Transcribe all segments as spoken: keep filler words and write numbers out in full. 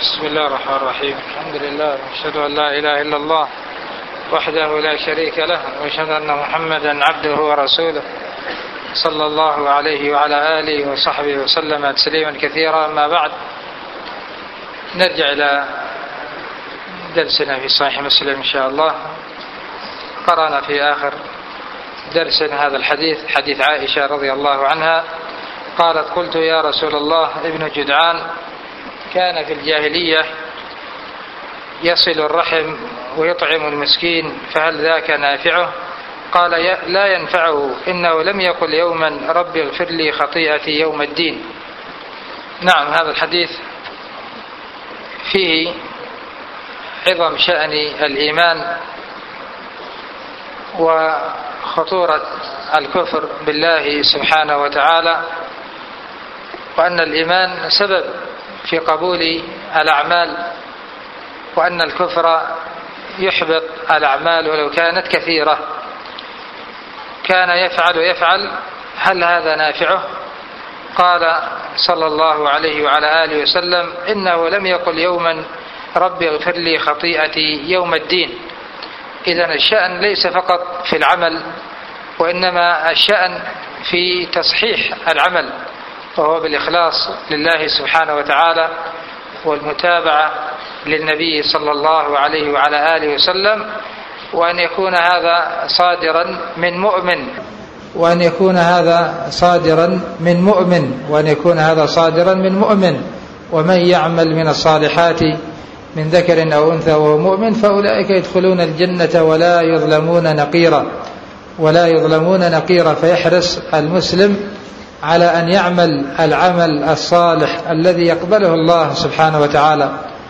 بسم الله الرحمن الرحيم. الحمد لله وأشهد أن لا إله إلا الله وحده لا شريك له، وأشهد أن محمدا عبده ورسوله صلى الله عليه وعلى آله وصحبه وسلم تسليما كثيرا. أما بعد، نرجع إلى درسنا في صحيح مسلم إن شاء الله. قرأنا في آخر درس هذا الحديث، حديث عائشة رضي الله عنها قالت: قلت يا رسول الله، ابن جدعان كان في الجاهلية يصل الرحم ويطعم المسكين، فهل ذاك نافعه؟ قال: لا ينفعه، إنه لم يقل يوما رب اغفر لي خطيئتي يوم الدين. نعم، هذا الحديث فيه عظم شأن الإيمان وخطورة الكفر بالله سبحانه وتعالى، وأن الإيمان سبب في قبول الأعمال، وأن الكفر يحبط الأعمال ولو كانت كثيرة. كان يفعل يفعل هل هذا نافعه؟ قال صلى الله عليه وعلى آله وسلم: إنه لم يقل يوما رب اغفر لي خطيئتي يوم الدين. إذن الشأن ليس فقط في العمل، وإنما الشأن في تصحيح العمل، وهو بالإخلاص لله سبحانه وتعالى والمتابعة للنبي صلى الله عليه وعلى آله وسلم، وأن يكون هذا صادرا من مؤمن وأن يكون هذا صادرا من مؤمن وأن يكون هذا صادرا من مؤمن ومن يعمل من الصالحات من ذكر أو أنثى وهو مؤمن فأولئك يدخلون الجنة ولا يظلمون نقيرا ولا يظلمون نقيرا. فيحرص المسلم على أن يعمل العمل الصالح الذي يقبله الله سبحانه وتعالى،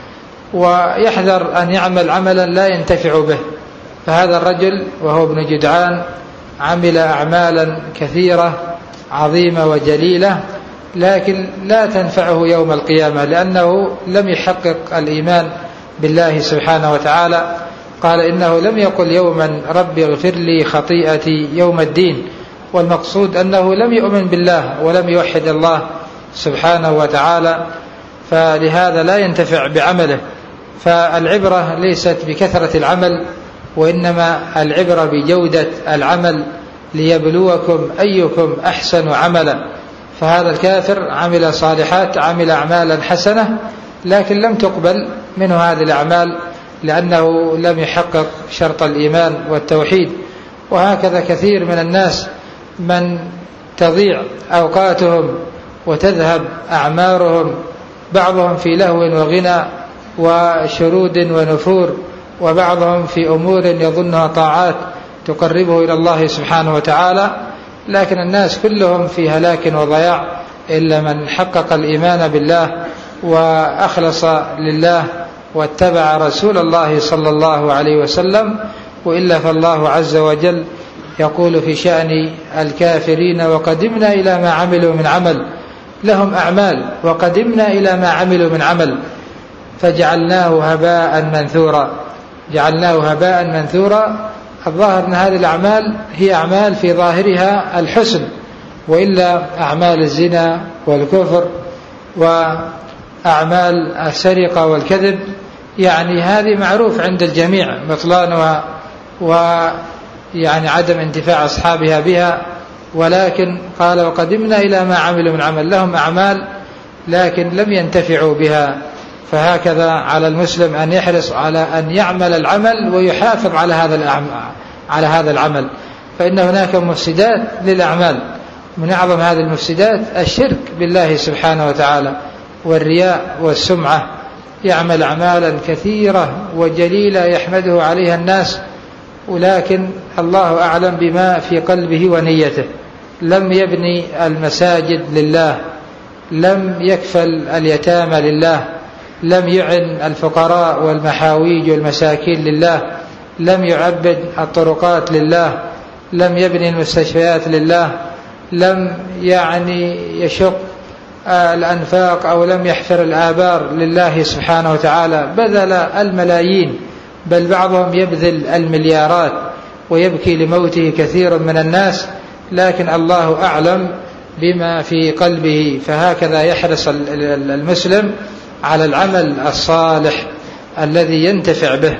ويحذر أن يعمل عملا لا ينتفع به. فهذا الرجل وهو ابن جدعان عمل أعمالا كثيرة عظيمة وجليلة، لكن لا تنفعه يوم القيامة، لأنه لم يحقق الإيمان بالله سبحانه وتعالى. قال: إنه لم يقل يوما رب اغفر لي خطيئتي يوم الدين، والمقصود أنه لم يؤمن بالله ولم يوحد الله سبحانه وتعالى، فلهذا لا ينتفع بعمله. فالعبرة ليست بكثرة العمل، وإنما العبرة بجودة العمل، ليبلوكم أيكم أحسن عملا. فهذا الكافر عمل صالحات، عمل أعمالا حسنة، لكن لم تقبل منه هذه الأعمال لأنه لم يحقق شرط الإيمان والتوحيد. وهكذا كثير من الناس من تضيع أوقاتهم وتذهب أعمارهم، بعضهم في لهو وغنى وشرود ونفور، وبعضهم في أمور يظنها طاعات تقربه إلى الله سبحانه وتعالى، لكن الناس كلهم في هلاك وضياع إلا من حقق الإيمان بالله وأخلص لله واتبع رسول الله صلى الله عليه وسلم. وإلا فالله عز وجل يقول في شأن الكافرين: وقدمنا إلى ما عملوا من عمل. لهم أعمال، وقدمنا إلى ما عملوا من عمل فجعلناه هباء منثورا. جعلناه هباء منثورا. الظاهر أن هذه الأعمال هي أعمال في ظاهرها الحسن، وإلا أعمال الزنا والكفر وأعمال السرقة والكذب يعني هذه معروف عند الجميع بطلانها ويعني عدم انتفاع أصحابها بها. ولكن قال: وقدمنا إلى ما عملوا من عمل. لهم أعمال لكن لم ينتفعوا بها. فهكذا على المسلم أن يحرص على أن يعمل العمل ويحافظ على هذا على هذا العمل، فإن هناك مفسدات للأعمال. من أعظم هذه المفسدات الشرك بالله سبحانه وتعالى والرياء والسمعة. يعمل أعمالا كثيرة وجليلة يحمده عليها الناس، ولكن الله أعلم بما في قلبه ونيته. لم يبني المساجد لله، لم يكفل اليتامى لله، لم يعن الفقراء والمحاويج والمساكين لله، لم يعبد الطرقات لله، لم يبني المستشفيات لله، لم يعني يشق الأنفاق أو لم يحفر الآبار لله سبحانه وتعالى. بذل الملايين، بل بعضهم يبذل المليارات ويبكي لموته كثير من الناس، لكن الله أعلم بما في قلبه. فهكذا يحرص المسلم على العمل الصالح الذي ينتفع به.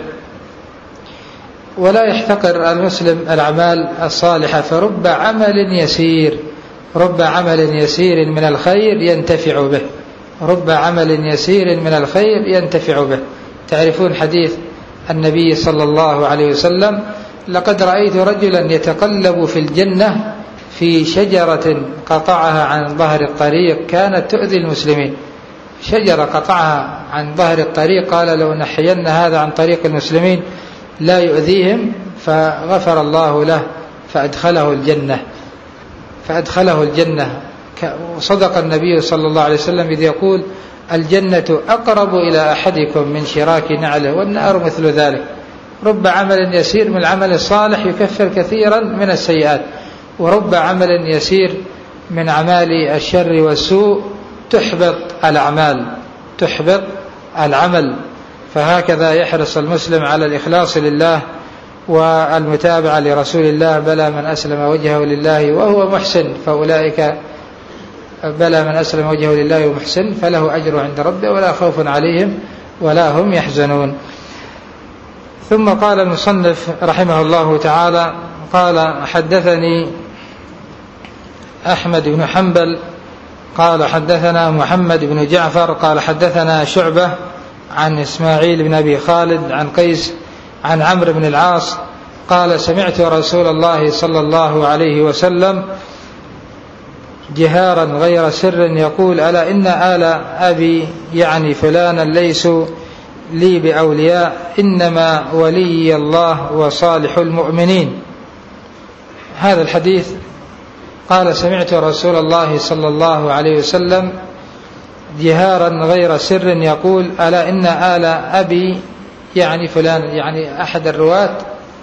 ولا يحتقر المسلم الأعمال الصالحة، فرب عمل يسير رب عمل يسير من الخير ينتفع به رب عمل يسير من الخير ينتفع به. تعرفون حديث النبي صلى الله عليه وسلم: لقد رأيت رجلا يتقلب في الجنة في شجرة قطعها عن ظهر الطريق كانت تؤذي المسلمين. شجرة قطعها عن ظهر الطريق، قال: لو نحين هذا عن طريق المسلمين لا يؤذيهم، فغفر الله له فأدخله الجنة فأدخله الجنة وصدق النبي صلى الله عليه وسلم إذ يقول: الجنة أقرب إلى أحدكم من شراك نعله، والنار مثل ذلك. رب عمل يسير من العمل الصالح يكفر كثيرا من السيئات، ورب عمل يسير من أعمال الشر والسوء تحبط الأعمال تحبط العمل. فهكذا يحرص المسلم على الإخلاص لله والمتابعة لرسول الله: بلى من أسلم وجهه لله وهو محسن فأولئك بلى من أسلم وجهه لله ومحسن فله أجر عند ربه ولا خوف عليهم ولا هم يحزنون. ثم قال المصنف رحمه الله تعالى: قال: حدثني أحمد بن حنبل قال حدثنا محمد بن جعفر قال حدثنا شعبة عن إسماعيل بن أبي خالد عن قيس عن عمرو بن العاص قال: سمعت رسول الله صلى الله عليه وسلم جهارا غير سر يقول: ألا إن آل أبي يعني فلانا ليسوا لي بأولياء، إنما ولي الله وصالح المؤمنين. هذا الحديث قال: سمعت رسول الله صلى الله عليه وسلم جهارا غير سر يقول: ألا إن آل أبي يعني فلان، يعني أحد الرواة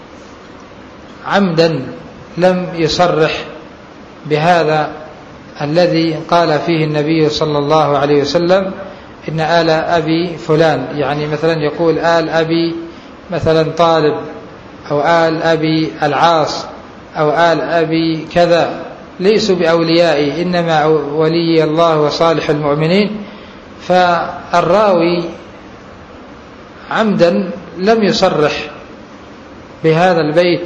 عمدا لم يصرح بهذا الذي قال فيه النبي صلى الله عليه وسلم إن آل أبي فلان، يعني مثلا يقول آل أبي مثلا طالب، أو آل أبي العاص، أو آل أبي كذا، ليسوا بأوليائي إنما ولي الله وصالح المؤمنين. فالراوي عمدا لم يصرح بهذا البيت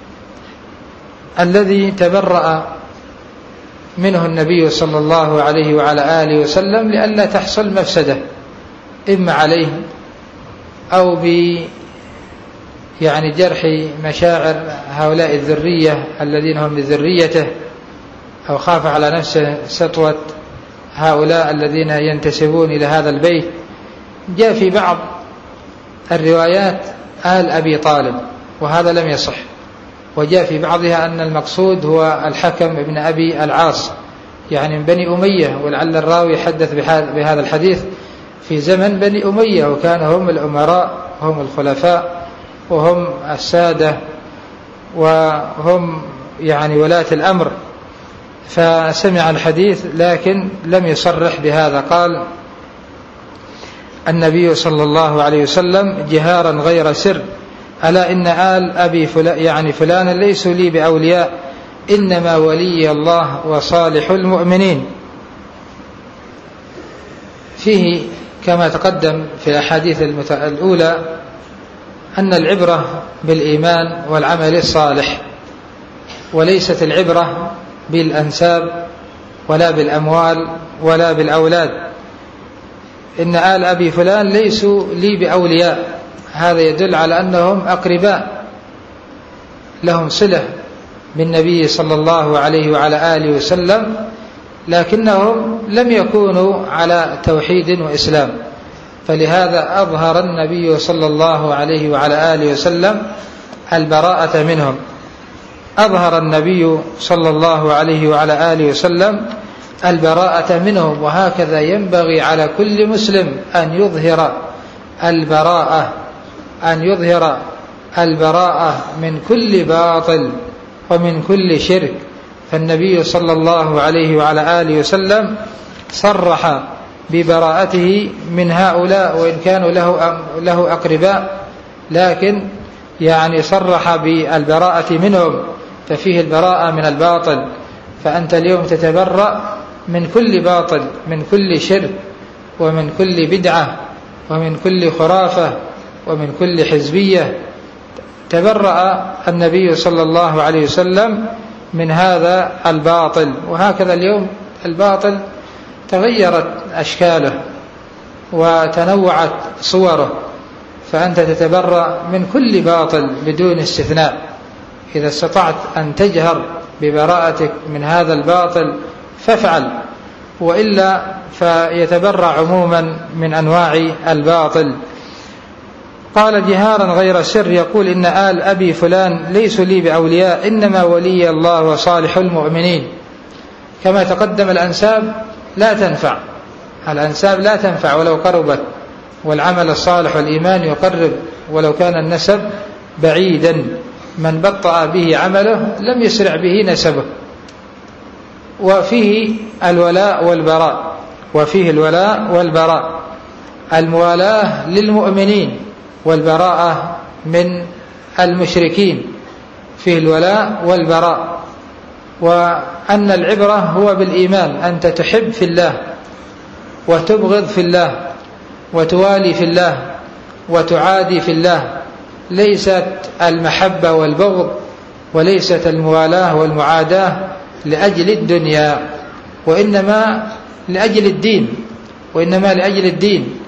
الذي تبرأ منه النبي صلى الله عليه وعلى آله وسلم لئلا تحصل مفسدة إما عليه أو ب يعني جرح مشاعر هؤلاء الذرية الذين هم من ذريته، أو خاف على نفسه سطوة هؤلاء الذين ينتسبون إلى هذا البيت. جاء في بعض الروايات آل أبي طالب وهذا لم يصح، وجاء في بعضها أن المقصود هو الحكم ابن أبي العاص يعني من بني أمية، ولعل الراوي حدث بهذا الحديث في زمن بني أمية، وكان هم الأمراء هم الخلفاء وهم السادة وهم يعني ولاة الأمر. فسمع الحديث لكن لم يصرح بهذا. قال النبي صلى الله عليه وسلم جهارا غير سر: ألا إن آل أبي فلان يعني فلانا ليسوا لي بأولياء، إنما ولي الله وصالح المؤمنين. فيه كما تقدم في الأحاديث الأولى أن العبرة بالإيمان والعمل الصالح، وليست العبرة بالأنساب ولا بالأموال ولا بالأولاد. إن آل أبي فلان ليسوا لي بأولياء، هذا يدل على أنهم أقرباء لهم صلة بالنبي صلى الله عليه وعلى آله وسلم، لكنهم لم يكونوا على توحيد وإسلام، فلهذا أظهر النبي صلى الله عليه وعلى آله وسلم البراءة منهم. أظهر النبي صلى الله عليه وعلى آله وسلم البراءة منهم، وهكذا ينبغي على كل مسلم أن يظهر البراءة أن يظهر البراءة من كل باطل ومن كل شرك. فالنبي صلى الله عليه وعلى آله وسلم صرح ببراءته من هؤلاء، وإن كانوا له له أقرباء، لكن يعني صرح بالبراءة منهم، ففيه البراءة من الباطل. فأنت اليوم تتبرأ من كل باطل، من كل شرك، ومن كل بدعة ومن كل خرافة ومن كل حزبية. تبرأ النبي صلى الله عليه وسلم من هذا الباطل. وهكذا اليوم الباطل تغيرت أشكاله وتنوعت صوره، فأنت تتبرأ من كل باطل بدون استثناء. إذا استطعت أن تجهر ببراءتك من هذا الباطل فافعل، وإلا فيتبرأ عموما من أنواع الباطل. قال جهارا غير سر، يقول إن آل أبي فلان ليسوا لي بأولياء، إنما ولي الله وصالح المؤمنين. كما تقدم الأنساب لا تنفع، الأنساب لا تنفع ولو قربت، والعمل الصالح والإيمان يقرب ولو كان النسب بعيدا. من بطأ به عمله لم يسرع به نسبه. وفيه الولاء والبراء، وفيه الولاء والبراء، الموالاة للمؤمنين والبراءة من المشركين، فيه الولاء والبراء. وأن العبرة هو بالإيمان، أنت تحب في الله وتبغض في الله وتوالي في الله وتعادي في الله. ليست المحبة والبغض وليست الموالاة والمعاداة لأجل الدنيا، وإنما لأجل الدين، وإنما لأجل الدين.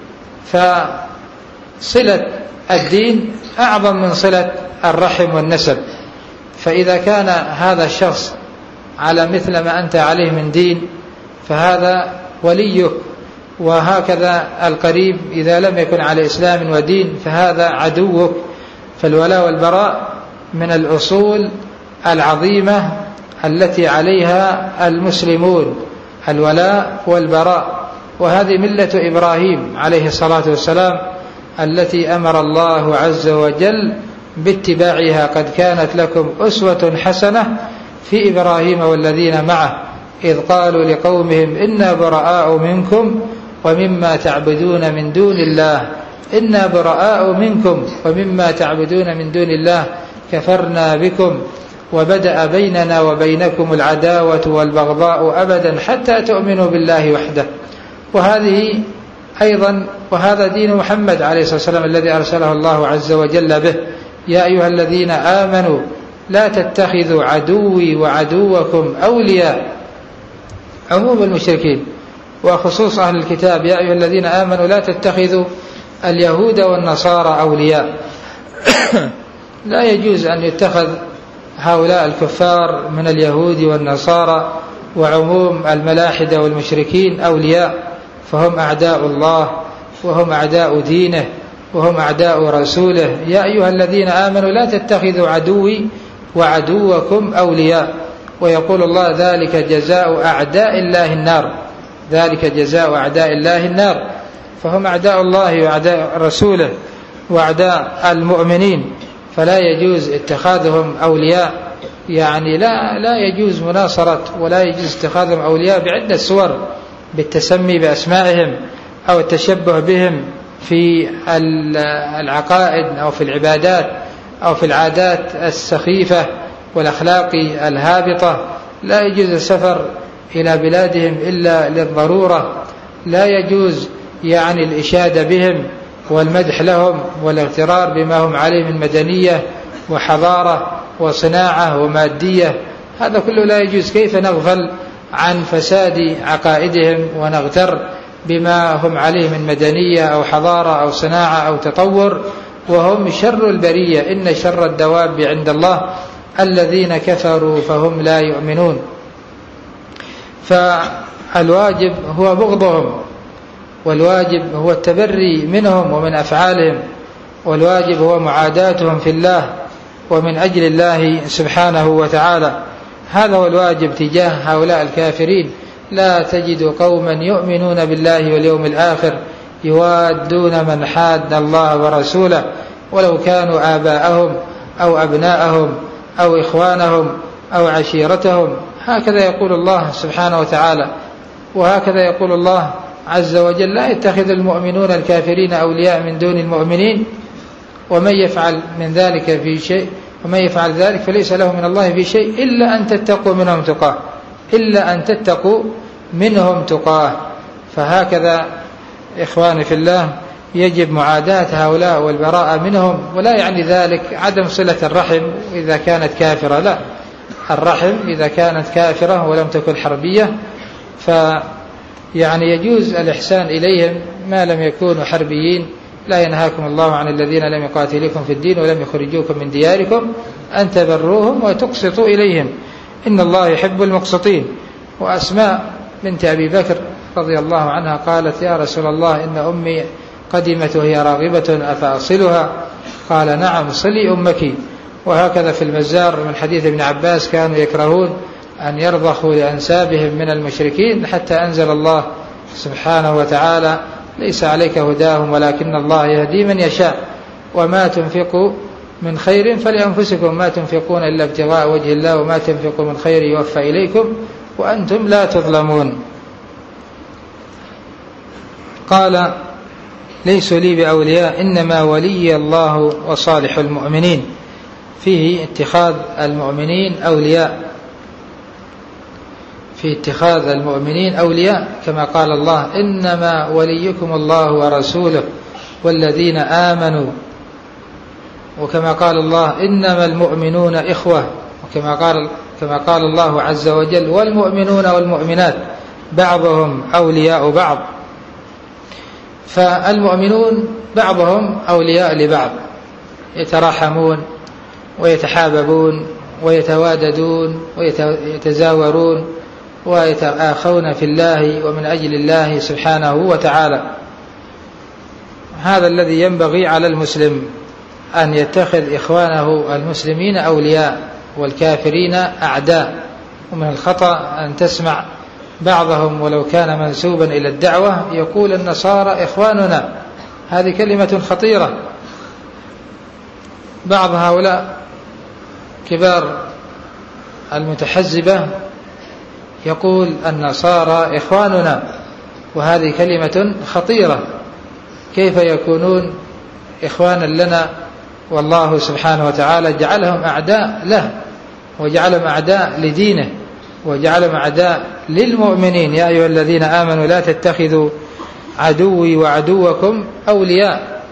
فصلة الدين أعظم من صلة الرحم والنسب. فإذا كان هذا الشخص على مثل ما أنت عليه من دين فهذا وليك، وهكذا القريب إذا لم يكن على إسلام ودين فهذا عدوك. فالولاء والبراء من الأصول العظيمة التي عليها المسلمون، الولاء والبراء. وهذه ملة إبراهيم عليه الصلاة والسلام التي أمر الله عز وجل باتباعها. قد كانت لكم أسوة حسنة في إبراهيم والذين معه إذ قالوا لقومهم إنا براء منكم ومما تعبدون من دون الله إنا براء منكم ومما تعبدون من دون الله كفرنا بكم وبدأ بيننا وبينكم العداوة والبغضاء أبدا حتى تؤمنوا بالله وحده. وهذه أيضا وهذا دين محمد عليه الصلاة والسلام الذي أرسله الله عز وجل به. يا أيها الذين آمنوا لا تتخذوا عدوي وعدوكم أولياء، عموم المشركين وخصوص أهل الكتاب. يا أيها الذين آمنوا لا تتخذوا اليهود والنصارى أولياء. لا يجوز أن يتخذ هؤلاء الكفار من اليهود والنصارى وعموم الملاحدة والمشركين أولياء، فهم أعداء الله وهم أعداء دينه وهم أعداء رسوله. يا أيها الذين آمنوا لا تتخذوا عدوي وعدوكم أولياء. ويقول الله ذلك جزاء أعداء الله النار، ذلك جزاء أعداء الله النار. فهم أعداء الله وأعداء رسوله وأعداء المؤمنين، فلا يجوز اتخاذهم أولياء. يعني لا لا يجوز مناصرة ولا يجوز اتخاذهم أولياء بعدة صور، بالتسمي بأسمائهم أو التشبه بهم في العقائد أو في العبادات أو في العادات السخيفة والأخلاق الهابطة. لا يجوز السفر إلى بلادهم إلا للضرورة. لا يجوز يعني الإشادة بهم والمدح لهم والاغترار بما هم عليه من مدنية وحضارة وصناعة ومادية. هذا كله لا يجوز. كيف نغفل عن فساد عقائدهم ونغتر بما هم عليه من مدنية أو حضارة أو صناعة أو تطور وهم شر البرية؟ إن شر الدواب عند الله الذين كفروا فهم لا يؤمنون. فالواجب هو بغضهم، والواجب هو التبري منهم ومن أفعالهم، والواجب هو معاداتهم في الله ومن أجل الله سبحانه وتعالى. هذا هو الواجب تجاه هؤلاء الكافرين. لا تجد قوما يؤمنون بالله واليوم الآخر يوادون من حاد الله ورسوله ولو كانوا آباءهم أو أبناءهم أو إخوانهم أو عشيرتهم. هكذا يقول الله سبحانه وتعالى، وهكذا يقول الله عز وجل: لا يتخذ المؤمنون الكافرين أولياء من دون المؤمنين ومن يفعل من ذلك في شيء ومن يفعل ذلك فليس له من الله في شيء إلا أن تتقوا منهم تقاه إلا أن تتقوا منهم تقاه. فهكذا إخواني في الله يجب معاداة هؤلاء والبراءة منهم، ولا يعني ذلك عدم صلة الرحم إذا كانت كافرة، لا، الرحم إذا كانت كافرة ولم تكن حربية فيعني يجوز الإحسان إليهم ما لم يكونوا حربيين. لا ينهاكم الله عن الذين لم يقاتلوكم في الدين ولم يخرجوكم من دياركم أن تبروهم وتقسطوا إليهم إن الله يحب المقسطين. وأسماء بنت أبي بكر رضي الله عنها قالت يا رسول الله إن أمي قدمت وهي راغبة أفأصلها؟ قال نعم صلي أمك. وهكذا في المزار من حديث ابن عباس كانوا يكرهون أن يرضخوا لأنسابهم من المشركين حتى أنزل الله سبحانه وتعالى ليس عليك هداهم ولكن الله يهدي من يشاء وما تنفقوا من خير فلأنفسكم ما تنفقون إلا ابتغاء وجه الله وما تنفقوا من خير يوفى إليكم وأنتم لا تظلمون. قال ليسوا لي بأولياء إنما ولي الله وصالح المؤمنين، فيه اتخاذ المؤمنين أولياء، في اتخاذ المؤمنين أولياء كما قال الله إنما وليكم الله ورسوله والذين آمنوا، وكما قال الله إنما المؤمنون إخوة، وكما قال كما قال الله عز وجل والمؤمنون والمؤمنات بعضهم أولياء بعض. فالمؤمنون بعضهم أولياء لبعض، يتراحمون ويتحاببون ويتواددون ويتزاورون ويتآخون في الله ومن أجل الله سبحانه وتعالى. هذا الذي ينبغي على المسلم أن يتخذ إخوانه المسلمين أولياء والكافرين أعداء. ومن الخطأ أن تسمع بعضهم ولو كان منسوبا إلى الدعوة يقول النصارى إخواننا، هذه كلمة خطيرة. بعض هؤلاء كبار المتحزبة يقول النصارى إخواننا، وهذه كلمة خطيرة. كيف يكونون إخوانا لنا والله سبحانه وتعالى جعلهم أعداء له وجعلهم أعداء لدينه وجعلهم أعداء للمؤمنين. يا أيها الذين آمنوا لا تتخذوا عدوي وعدوكم أولياء.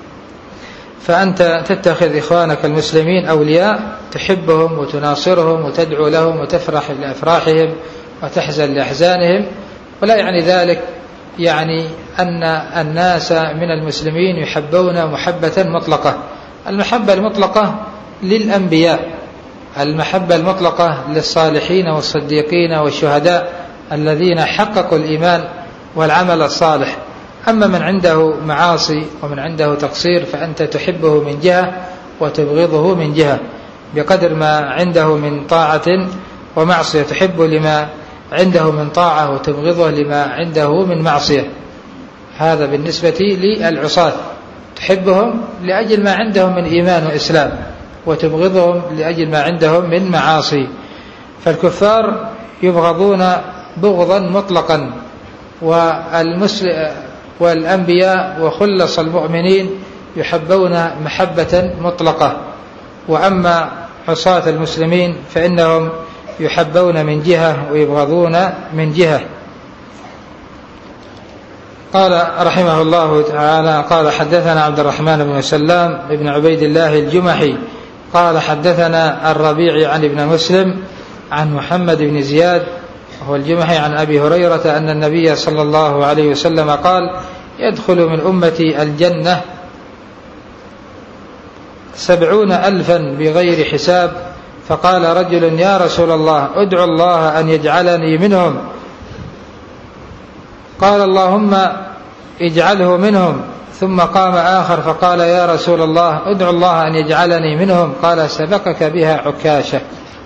فأنت تتخذ إخوانك المسلمين أولياء، تحبهم وتناصرهم وتدعو لهم وتفرح لأفراحهم وتحزن لأحزانهم، ولا يعني ذلك يعني أن الناس من المسلمين يحبون محبة مطلقة. المحبة المطلقة للأنبياء، المحبة المطلقة للصالحين والصديقين والشهداء الذين حققوا الإيمان والعمل الصالح. أما من عنده معاصي ومن عنده تقصير فأنت تحبه من جهة وتبغضه من جهة بقدر ما عنده من طاعة ومعصية، تحبه لما عنده من طاعة وتبغضه لما عنده من معصية. هذا بالنسبة للعصاة، تحبهم لأجل ما عندهم من إيمان وإسلام وتبغضهم لأجل ما عندهم من معاصي. فالكفار يبغضون بغضا مطلقا، والمسلم والأنبياء وخلص المؤمنين يحبون محبة مطلقة. وأما عصاة المسلمين فإنهم يحبون من جهة ويبغضون من جهة. قال رحمه الله تعالى قال حدثنا عبد الرحمن بن سلام بن عبيد الله الجمحي قال حدثنا الربيع عن ابن مسلم عن محمد بن زياد وهو الجمحي عن أبي هريرة أن النبي صلى الله عليه وسلم قال يدخل من أمتي الجنة سبعون ألفا بغير حساب. فقال رجل يا رسول الله ادعو الله أن يجعلني منهم. قال اللهم اجعله منهم. ثم قام آخر فقال يا رسول الله ادعو الله أن يجعلني منهم. قال سبقك بها عكاشة.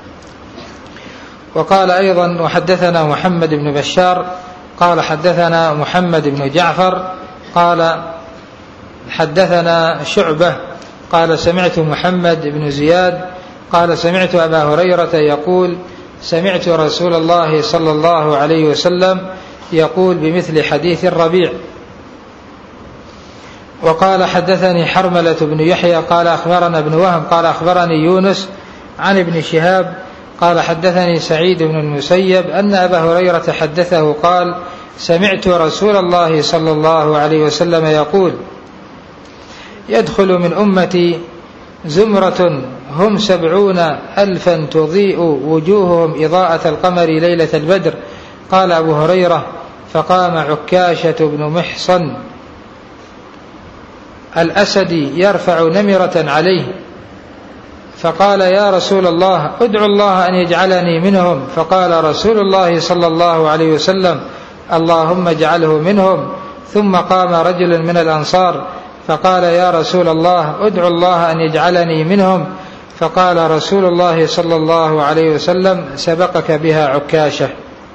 وقال أيضا وحدثنا محمد بن بشار قال حدثنا محمد بن جعفر قال حدثنا شعبة قال سمعت محمد بن زياد قال سمعت أبا هريرة يقول سمعت رسول الله صلى الله عليه وسلم يقول بمثل حديث الربيع. وقال حدثني حرملة بن يحيى قال أخبرنا ابن وهب قال أخبرني يونس عن ابن شهاب قال حدثني سعيد بن المسيب أن أبا هريرة حدثه قال سمعت رسول الله صلى الله عليه وسلم يقول يدخل من أمتي زمرة هم سبعون ألفا تضيء وجوههم إضاءة القمر ليلة البدر. قال أبو هريرة فقام عكاشة بن محصن الأسدي يرفع نمرة عليه فقال يا رسول الله ادعو الله أن يجعلني منهم. فقال رسول الله صلى الله عليه وسلم اللهم اجعله منهم. ثم قام رجل من الأنصار فقال يا رسول الله ادعو الله أن يجعلني منهم. فقال رسول الله صلى الله عليه وسلم سبقك بها عكاشة.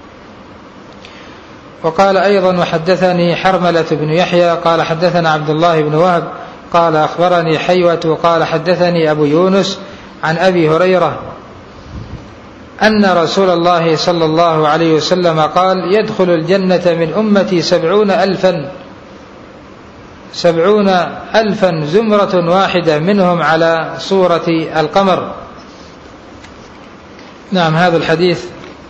وقال أيضا وحدثني حرملة بن يحيى قال حدثنا عبد الله بن وهب قال أخبرني حيوة قال حدثني أبو يونس عن أبي هريرة أن رسول الله صلى الله عليه وسلم قال يدخل الجنة من أمتي سبعون ألفا سبعون ألفا زمرة واحدة منهم على صورة القمر. نعم هذا الحديث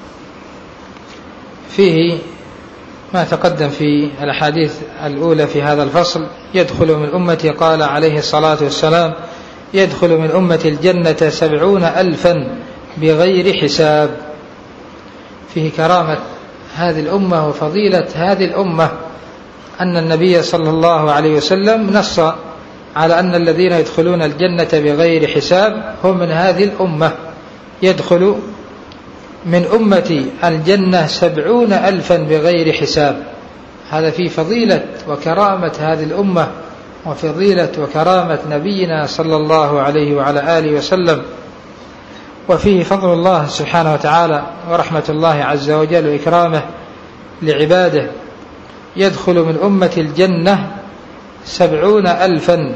فيه ما تقدم في الأحاديث الأولى في هذا الفصل. يدخل من أمتي قال عليه الصلاة والسلام يدخل من أمتي الجنة سبعون ألفا بغير حساب. فيه كرامة هذه الأمة وفضيلة هذه الأمة أن النبي صلى الله عليه وسلم نص على أن الذين يدخلون الجنة بغير حساب هم من هذه الأمة. يدخل من أمتي الجنة سبعون ألفا بغير حساب. هذا فيه فضيلة وكرامة هذه الأمة وفضيلة وكرامة نبينا صلى الله عليه وعلى آله وسلم. وفيه فضل الله سبحانه وتعالى ورحمة الله عز وجل وإكرامه لعباده. يدخل من أمة الجنة سبعون ألفا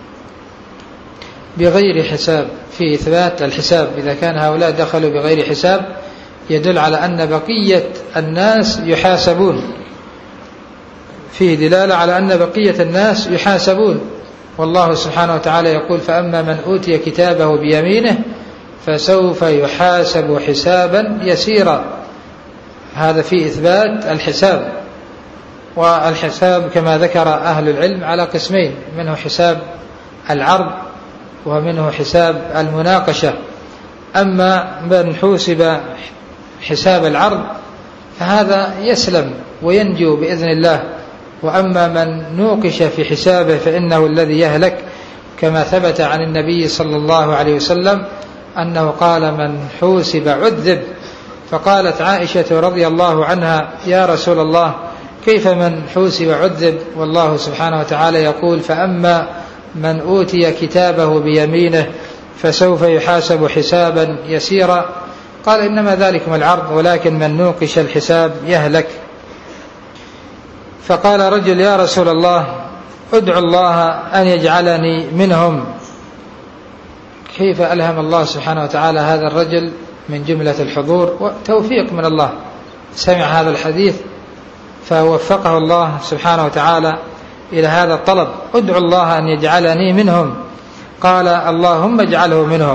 بغير حساب. في إثبات الحساب إذا كان هؤلاء دخلوا بغير حساب يدل على أن بقية الناس يحاسبون. فيه دلالة على أن بقية الناس يحاسبون. والله سبحانه وتعالى يقول فأما من أوتي كتابه بيمينه فسوف يحاسب حسابا يسيرا. هذا في إثبات الحساب. والحساب كما ذكر أهل العلم على قسمين منه حساب العرض ومنه حساب المناقشة. أما من حوسب حساب العرض فهذا يسلم وينجو بإذن الله. وأما من نوقش في حسابه فإنه الذي يهلك كما ثبت عن النبي صلى الله عليه وسلم أنه قال من حوسب عذب. فقالت عائشة رضي الله عنها يا رسول الله كيف من حوسب عذب والله سبحانه وتعالى يقول فأما من أوتي كتابه بيمينه فسوف يحاسب حسابا يسيرا. قال إنما ذلكم العرض ولكن من نوقش الحساب يهلك. فقال رجل يا رسول الله ادعو الله أن يجعلني منهم. كيف ألهم الله سبحانه وتعالى هذا الرجل من جملة الحضور وتوفيق من الله سمع هذا الحديث فوفقه الله سبحانه وتعالى إلى هذا الطلب ادعو الله أن يجعلني منهم. قال اللهم اجعله منهم.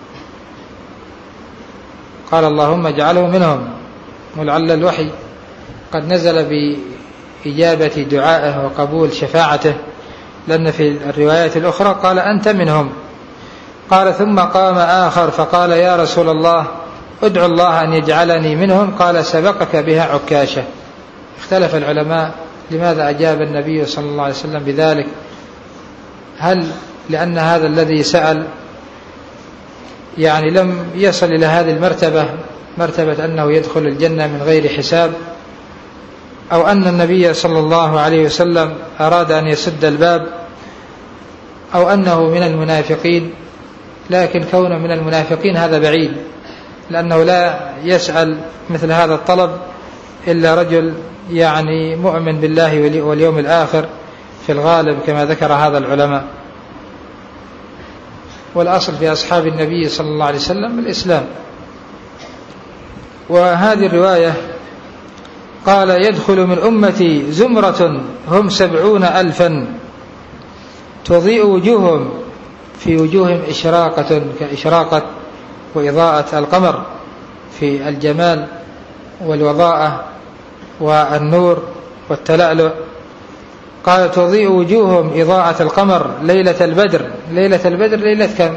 قال اللهم اجعله منهم. ولعل الوحي قد نزل بإجابة دعائه وقبول شفاعته لأن في الروايات الأخرى قال أنت منهم. قال ثم قام آخر فقال يا رسول الله ادعو الله أن يجعلني منهم. قال سبقك بها عكاشة. اختلف العلماء لماذا أجاب النبي صلى الله عليه وسلم بذلك. هل لأن هذا الذي سأل يعني لم يصل إلى هذه المرتبة مرتبة أنه يدخل الجنة من غير حساب أو أن النبي صلى الله عليه وسلم أراد أن يسد الباب أو أنه من المنافقين. لكن كونه من المنافقين هذا بعيد لأنه لا يسأل مثل هذا الطلب إلا رجل يعني مؤمن بالله واليوم الآخر في الغالب كما ذكر هذا العلماء. والأصل في أصحاب النبي صلى الله عليه وسلم الإسلام. وهذه الرواية قال يدخل من أمتي زمرة هم سبعون ألفا تضيء وجوههم في وجوههم إشراقة كإشراقة وإضاءة القمر في الجمال والوضاءة والنور والتلألؤ. قال تضيء وجوههم إضاءة القمر ليلة البدر. ليلة البدر ليلة كم؟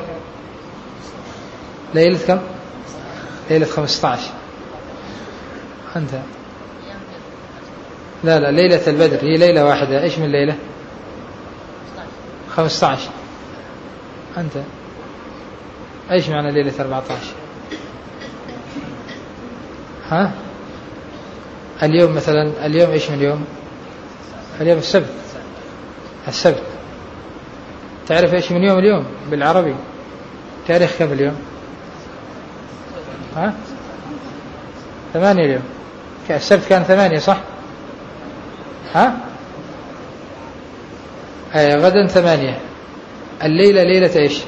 ليلة كم؟ ليلة خمسة عشر. أنت لا لا ليلة البدر هي ليلة واحدة. إيش من ليلة؟ خمسة عشر. أنت إيش معنى ليلة أربعة عشر؟ ها؟ اليوم مثلا اليوم إيش من يوم؟ اليوم السبت. السبت. تعرف إيش من يوم اليوم بالعربي؟ تاريخ كم اليوم؟ ها؟ ثمانية اليوم. السبت كان ثمانية صح؟ ها؟ أي غدا ثمانية. الليلة ليلة إيش؟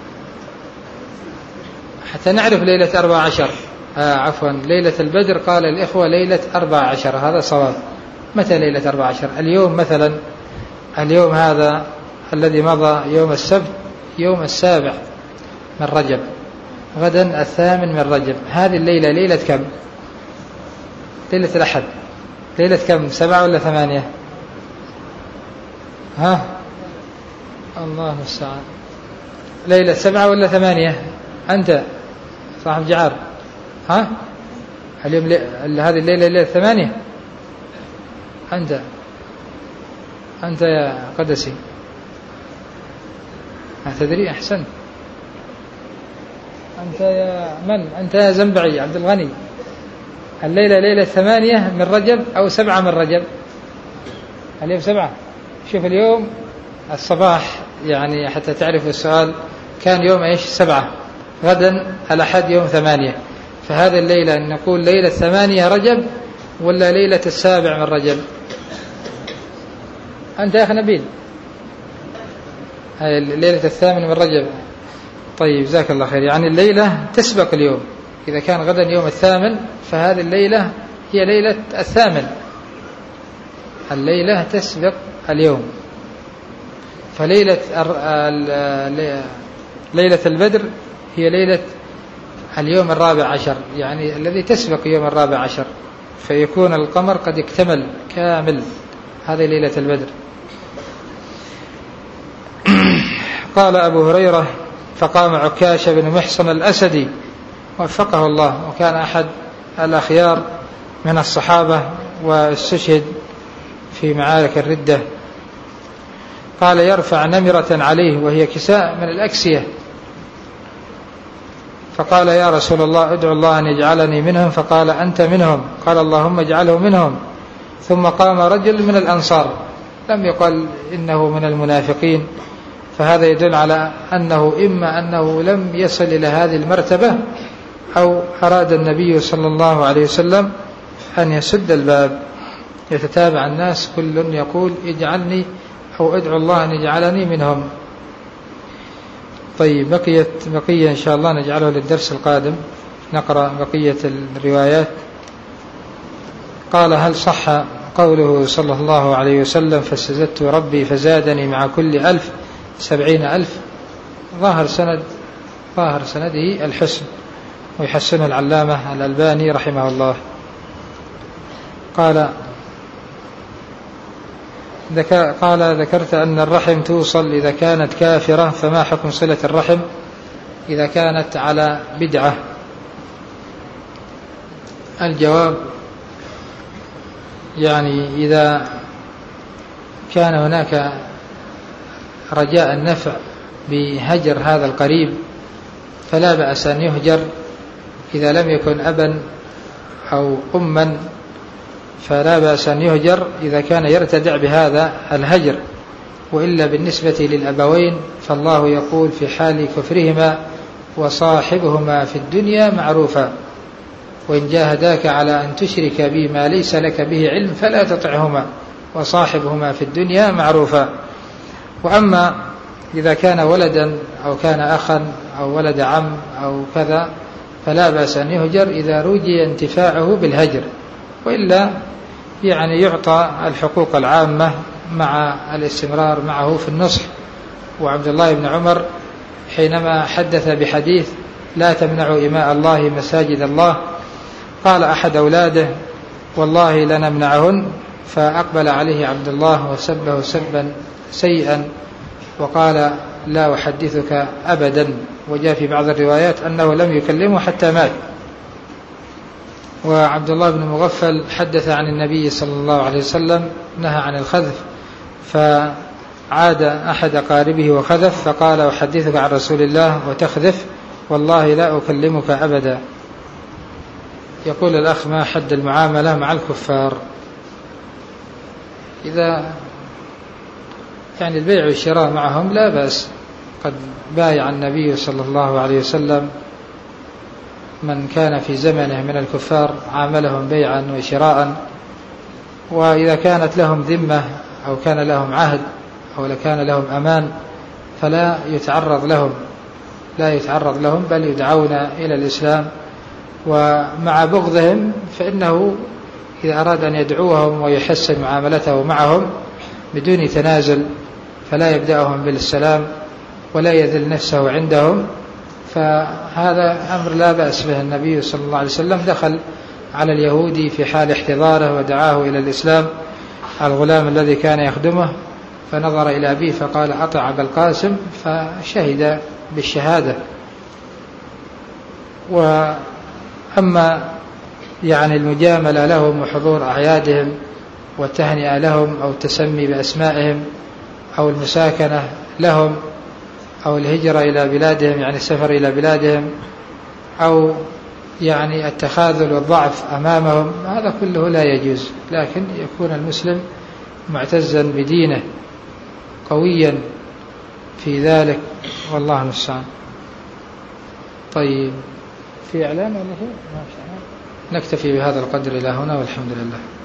حتى نعرف ليلة أربع عشر. آه عفوا ليلة البدر قال الإخوة ليلة أربع عشر. هذا صواب. متى ليلة أربع عشر؟ اليوم مثلا اليوم هذا الذي مضى يوم السبت يوم السابع من رجب. غدا الثامن من رجب. هذه الليلة ليلة كم؟ ليلة الأحد. ليلة كم؟ سبعة ولا ثمانية؟ ها؟ الله المستعان. ليلة سبعة ولا ثمانية؟ أنت صاحب جعار. ها؟ اليوم لي... هذه الليلة ليلة ثمانية. أنت أنت يا قدسي تدري. أحسن. أنت يا من؟ أنت يا زنبعي عبد الغني. الليلة ليلة ثمانية من رجب أو سبعة من رجب؟ اليوم سبعة. شوف اليوم الصباح يعني حتى تعرف السؤال كان يوم إيش؟ سبعة. غدا الأحد يوم ثمانية. فهذه الليلة نقول ليلة ثمانية رجب ولا ليلة السابع من رجب؟ أنت يا أخي نبيل. هاي ليلة الثامن من رجب. طيب جزاك الله خير. يعني الليلة تسبق اليوم. إذا كان غدا يوم الثامن فهذه الليلة هي ليلة الثامن. الليلة تسبق اليوم. فليلة ليلة البدر هي ليلة اليوم الرابع عشر يعني الذي تسبق يوم الرابع عشر فيكون القمر قد اكتمل كامل. هذه ليلة البدر. قال أبو هريرة فقام عكاشة بن محصن الأسدي وفقه الله وكان أحد الأخيار من الصحابة واستشهد في معارك الردة. قال يرفع نمرة عليه وهي كساء من الأكسية. فقال يا رسول الله ادعو الله أن يجعلني منهم. فقال أنت منهم. قال اللهم اجعله منهم. ثم قام رجل من الأنصار لم يقل إنه من المنافقين. فهذا يدل على أنه إما أنه لم يصل إلى هذه المرتبة أو أراد النبي صلى الله عليه وسلم أن يسد الباب يتتابع الناس كل يقول اجعلني أو ادعو الله أن يجعلني منهم. طيب بقية بقية إن شاء الله نجعله للدرس القادم. نقرأ بقية الروايات. قال هل صح قوله صلى الله عليه وسلم فاستزدت ربي فزادني مع كل ألف سبعين ألف؟ ظاهر سند ظاهر سنده الحسن ويحسنه العلامة الألباني رحمه الله. قال قال ذكرت أن الرحم توصل إذا كانت كافرة فما حكم صلة الرحم إذا كانت على بدعة؟ الجواب يعني إذا كان هناك رجاء النفع بهجر هذا القريب فلا بأس أن يهجر. إذا لم يكن أبا أو أما فلا بأس أن يهجر إذا كان يرتدع بهذا الهجر. وإلا بالنسبة للأبوين فالله يقول في حال كفرهما وصاحبهما في الدنيا معروفا وإن جاهداك على أن تشرك بي ما ليس لك به علم فلا تطعهما وصاحبهما في الدنيا معروفا. وأما إذا كان ولدا أو كان أخا أو ولد عم أو كذا فلا بأس أن يهجر إذا رجي انتفاعه بالهجر. وإلا يعني يعطى الحقوق العامة مع الاستمرار معه في النصح. وعبد الله بن عمر حينما حدث بحديث لا تمنعوا إماء الله مساجد الله قال أحد أولاده والله لنمنعهن. فأقبل عليه عبد الله وسبه سبا سيئا وقال لا أحدثك أبدا. وجاء في بعض الروايات أنه لم يكلمه حتى مات. وعبد الله بن مغفل حدث عن النبي صلى الله عليه وسلم نهى عن الخذف، فعاد أحد قاربه وخذف فقال أحدثك عن رسول الله وتخذف، والله لا أكلمك أبدا. يقول الأخ ما حد المعاملة مع الكفار؟ إذا يعني البيع والشراء معهم لا بأس، قد بايع النبي صلى الله عليه وسلم من كان في زمنه من الكفار، عاملهم بيعا وشراء، وإذا كانت لهم ذمة أو كان لهم عهد أو كان لهم أمان فلا يتعرض لهم لا يتعرض لهم بل يدعون إلى الإسلام. ومع بغضهم فإنه إذا أراد أن يدعوهم ويحسن معاملته معهم بدون تنازل فلا يبدأهم بالسلام ولا يذل نفسه عندهم، فهذا أمر لا بأس به. النبي صلى الله عليه وسلم دخل على اليهودي في حال احتضاره ودعاه إلى الإسلام، الغلام الذي كان يخدمه، فنظر إلى أبيه فقال أطع أبا القاسم، فشهد بالشهادة. وأما يعني المجاملة لهم وحضور أعيادهم والتهنئة لهم أو التسمي بأسمائهم أو المساكنة لهم أو الهجرة إلى بلادهم يعني السفر إلى بلادهم أو يعني التخاذل والضعف أمامهم، هذا كله لا يجوز، لكن يكون المسلم معتزا بدينه قويا في ذلك، والله المستعان. طيب في إعلان ولا شيء؟ نكتفي بهذا القدر إلى هنا والحمد لله.